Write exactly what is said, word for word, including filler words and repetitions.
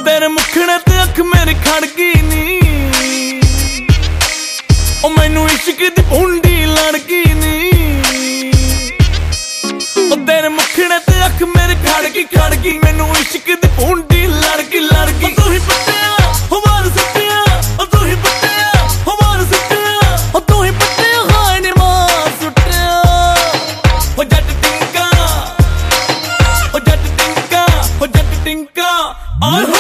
तेरे मुखड़े ते अख मेरी खड़ गई नी ओ मैनू इश्क दी भुंडी